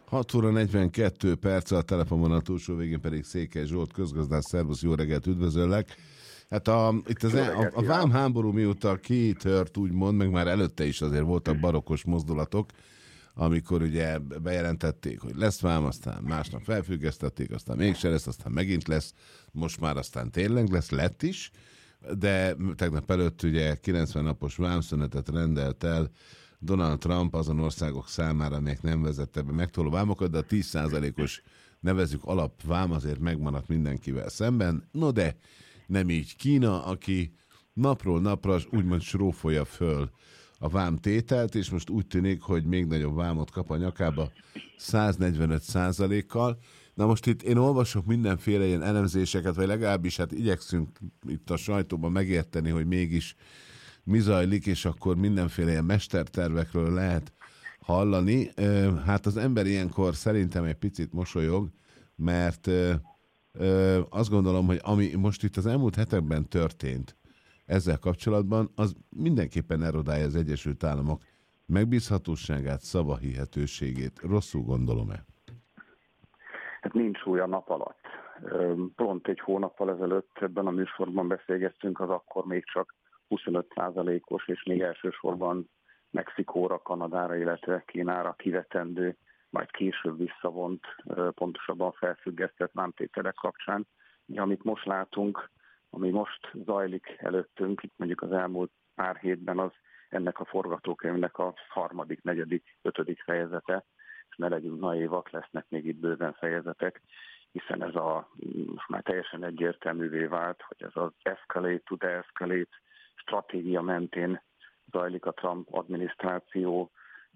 6 óra 42 perc, a telefonvonal túlsó végén pedig Székely Zsolt, közgazdász. Szervusz, jó reggelt, üdvözöllek. Hát itt a vámháború mióta kitört, úgymond, meg már előtte is azért voltak barokkos mozdulatok, amikor ugye bejelentették, hogy lesz vám, aztán másnap felfüggesztették, aztán mégse lesz, aztán megint lesz, most már aztán tényleg lesz, lett is, de tegnap előtt ugye 90 napos vámszünetet rendelt el Donald Trump azon országok számára, amelyek nem vezette be megtoló vámokat, de a 10%-os nevezzük alapvám azért megmaradt mindenkivel szemben. No de nem így Kína, aki napról napra úgymond srófolja föl a vámtételt, és most úgy tűnik, hogy még nagyobb vámot kap a nyakába 145%-kal. Na most itt én olvasok mindenféle ilyen elemzéseket, vagy legalábbis hát igyekszünk itt a sajtóban megérteni, hogy mégis mi zajlik, és akkor mindenféle ilyen mestertervekről lehet hallani. Hát az ember ilyenkor szerintem egy picit mosolyog, mert azt gondolom, hogy ami most itt az elmúlt hetekben történt ezzel kapcsolatban, az mindenképpen erodálja az Egyesült Államok megbízhatóságát, szavahihetőségét. Rosszul gondolom-e? Hát nincs új a nap alatt. Pont egy hónappal ezelőtt ebben a műsorban beszélgettünk, az akkor még csak 25%-os, és még elsősorban Mexikóra, Kanadára, illetve Kínára kivetendő, majd később visszavont, pontosabban felfüggesztett vámtételek kapcsán. Amit most látunk, ami most zajlik előttünk, itt mondjuk az elmúlt pár hétben, az ennek a forgatókönyvnek a 3., 4., 5. fejezete, és ne legyünk naívak, lesznek még itt bőven fejezetek, hiszen ez most már teljesen egyértelművé vált, hogy ez az escalate to de-escalate stratégia mentén zajlik a Trump adminisztráció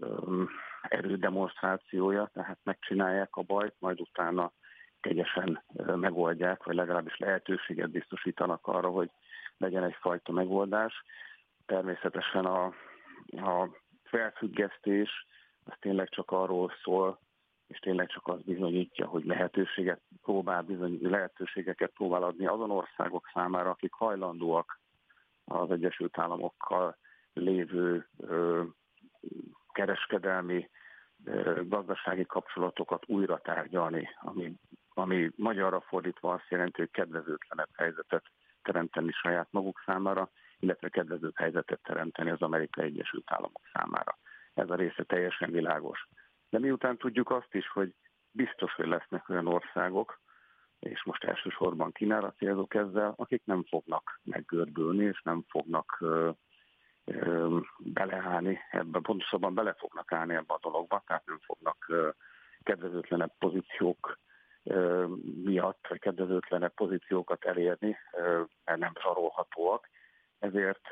erődemonstrációja, tehát megcsinálják a bajt, majd utána kegyesen megoldják, vagy legalábbis lehetőséget biztosítanak arra, hogy legyen egyfajta megoldás. Természetesen a felfüggesztés az tényleg csak arról szól, és tényleg csak az bizonyítja, hogy lehetőségeket próbál adni azon országok számára, akik hajlandóak az Egyesült Államokkal lévő kereskedelmi, gazdasági kapcsolatokat újra tárgyalni, ami magyarra fordítva azt jelenti, hogy kedvezőtlenebb helyzetet teremteni saját maguk számára, illetve kedvezőbb helyzetet teremteni az Amerikai Egyesült Államok számára. Ez a része teljesen világos. De miután tudjuk azt is, hogy biztos, hogy lesznek olyan országok, és most elsősorban Kínára célzok ezzel, akik nem fognak meggörbülni, és nem fognak beleállni ebbe, pontosabban bele fognak állni ebbe a dologba, tehát nem fognak kedvezőtlenebb pozíciók miatt, vagy kedvezőtlenebb pozíciókat elérni, mert nem zsarolhatóak. Ezért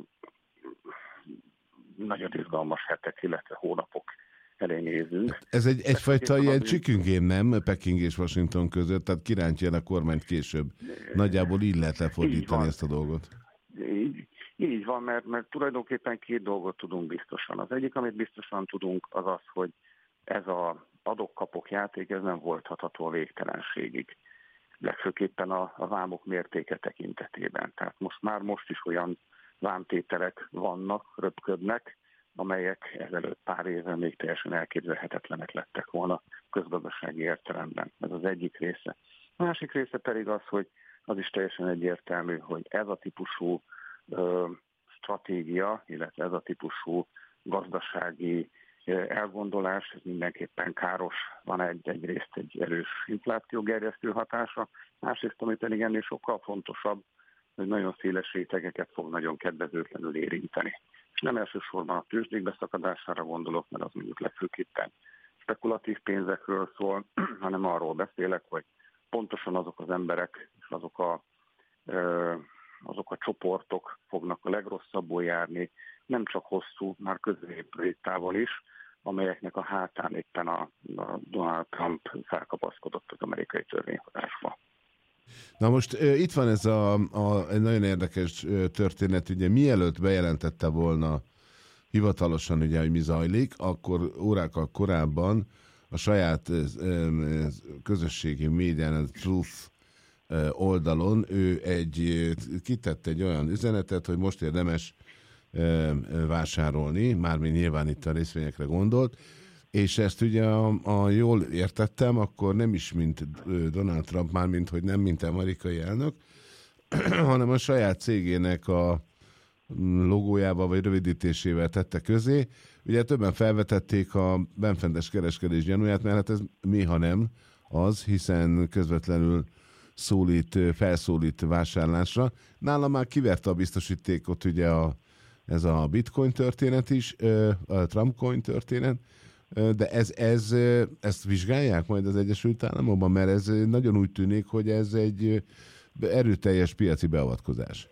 nagyon izgalmas hetek, illetve hónapok elé nézünk. Ez egyfajta ilyen chicken game, nem? Peking és Washington között, tehát kirántja a kormányt később. Nagyjából így lehet lefordítani ezt a dolgot. Így van, mert tulajdonképpen 2 dolgot tudunk biztosan. Az egyik, amit biztosan tudunk, az az, hogy ez az adok-kapok játék, ez nem volthatható a végtelenségig. Legfőképpen a vámok mértéke tekintetében. Tehát most is olyan vámtételek vannak, röpködnek, amelyek ezelőtt pár évvel még teljesen elképzelhetetlenek lettek volna közgazdasági értelemben. Ez az egyik része. A másik része pedig az, hogy az is teljesen egyértelmű, hogy ez a típusú stratégia, illetve ez a típusú gazdasági elgondolás, ez mindenképpen káros, van egyrészt egy erős inflációgerjesztő hatása, másrészt, ami pedig ennél sokkal fontosabb, hogy nagyon széles rétegeket fog nagyon kedvezőtlenül érinteni. És nem elsősorban a tőzsdék beszakadására gondolok, mert az mondjuk legfőképpen spekulatív pénzekről szól, hanem arról beszélek, hogy pontosan azok az emberek és azok a csoportok fognak a legrosszabbul járni, nem csak hosszú, már középtávol is, amelyeknek a hátán éppen a Donald Trump felkapaszkodott az amerikai törvényhozásba. Na most itt van ez egy nagyon érdekes történet, ugye mielőtt bejelentette volna hivatalosan, ugye, hogy mi zajlik, akkor órákkal korábban a saját közösségi médián, a Truth oldalon ő kitett egy olyan üzenetet, hogy most érdemes vásárolni, mármint nyilván itt a részvényekre gondolt, És ezt ugye, jól értettem, akkor nem is mint Donald Trump, már mint hogy nem mint amerikai elnök, hanem a saját cégének a logójával vagy rövidítésével tette közé. Ugye többen felvetették a benfentes kereskedés gyanúját, mert hát ez néha nem az, hiszen közvetlenül felszólít vásárlásra. Nálam már kiverte a biztosítékot ugye ez a bitcoin történet is, a Trumpcoin történet, de ezt vizsgálják majd az Egyesült Államokban, mert ez nagyon úgy tűnik, hogy ez egy erőteljes piaci beavatkozás.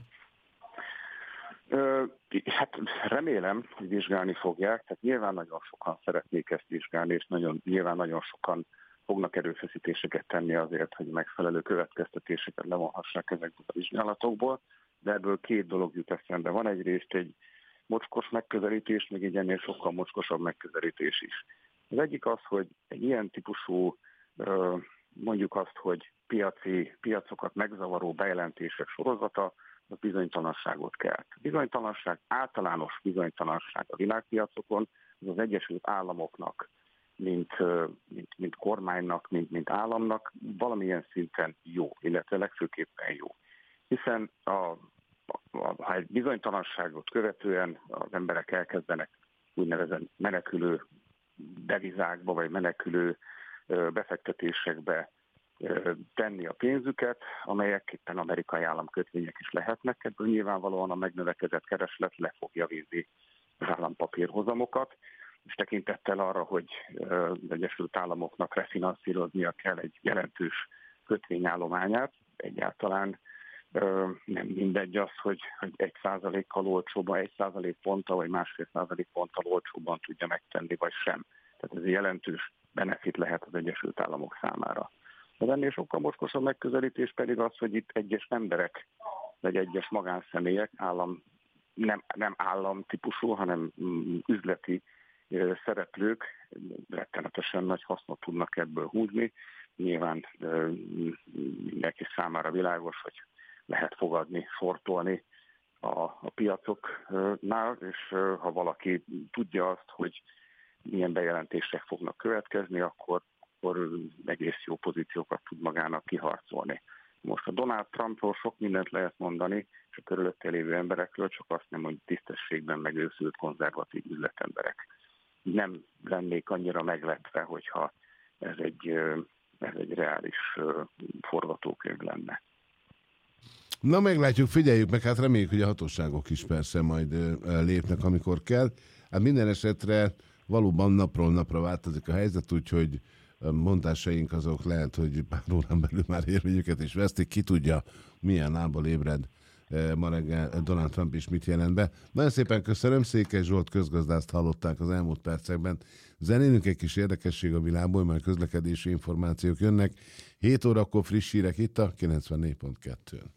Hát remélem, hogy vizsgálni fogják, tehát nyilván nagyon sokan szeretnék ezt vizsgálni, és nyilván nagyon sokan fognak erőfeszítéseket tenni azért, hogy megfelelő következtetéseket levonhassák ezekből a vizsgálatokból, de ebből két dolog jut eszembe. Van egyrészt egy mocskos megközelítés, meg egy ennél sokkal mocskosabb megközelítés is. Az egyik az, hogy egy ilyen típusú, mondjuk azt, hogy piacokat megzavaró bejelentések sorozata, az bizonytalanságot kelt. Bizonytalanság, általános bizonytalanság a világpiacokon, az Egyesült Államoknak, mint kormánynak, mint államnak valamilyen szinten jó, illetve legfőképpen jó. Hiszen ha egy bizonytalanságot követően az emberek elkezdenek úgynevezett menekülő devizákba, vagy menekülő befektetésekbe tenni a pénzüket, amelyek éppen amerikai államkötvények is lehetnek. Ebből nyilvánvalóan a megnövekedett kereslet le fogja vinni az állampapírhozamokat, és tekintettel arra, hogy az Egyesült Államoknak refinanszíroznia kell egy jelentős kötvényállományát, egyáltalán nem mindegy az, hogy 1%-kal olcsóban, 1% ponttal vagy 1,5% ponttal olcsóban tudja megtenni, vagy sem. Tehát ez egy jelentős benefit lehet az Egyesült Államok számára. De ennél sokkal mocskosabb megközelítés pedig az, hogy itt egyes emberek, vagy egyes magánszemélyek, nem államtípusú, hanem üzleti szereplők rettenetesen nagy hasznot tudnak ebből húzni. Nyilván mindenki számára világos, hogy lehet fogadni, sortolni a piacoknál, és ha valaki tudja azt, hogy milyen bejelentések fognak következni, akkor egész jó pozíciókat tud magának kiharcolni. Most a Donald Trumpról sok mindent lehet mondani, és a körülötte lévő emberekről csak azt nem, hogy tisztességben megőszült konzervatív üzletemberek. Nem lennék annyira meglepve, hogyha ez egy reális forgatókönyv lenne. Na meglátjuk, figyeljük meg, hát reméljük, hogy a hatóságok is persze majd lépnek, amikor kell. Hát minden esetre valóban napról napra változik a helyzet, úgyhogy mondásaink azok lehet, hogy pár órán belül már érvényüket is vesztik. Ki tudja, milyen lábbal ébred ma reggel Donald Trump is mit jelent be. Nagyon szépen köszönöm, Székely Zsolt közgazdászt hallották az elmúlt percekben. Zenélünk egy kis érdekesség a világból, majd közlekedési információk jönnek. 7 órakor friss hírek itt a 94.2-n.